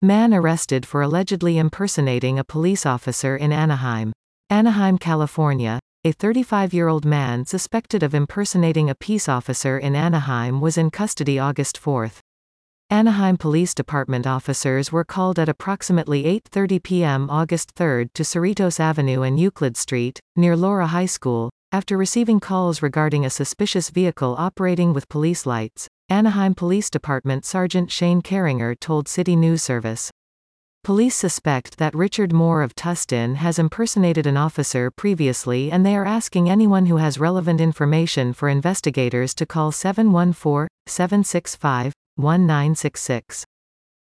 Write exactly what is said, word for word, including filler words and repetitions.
Man arrested for allegedly impersonating a police officer in Anaheim. Anaheim, California. A thirty-five-year-old man suspected of impersonating a peace officer in Anaheim was in custody August fourth. Anaheim Police Department officers were called at approximately eight thirty p m August third to Cerritos Avenue and Euclid Street, near Laura High School, after receiving calls regarding a suspicious vehicle operating with police lights. Anaheim Police Department Sergeant Shane Carringer told City News Service. Police suspect that Richard Moore of Tustin has impersonated an officer previously, and they are asking anyone who has relevant information for investigators to call seven one four, seven six five, one nine six six.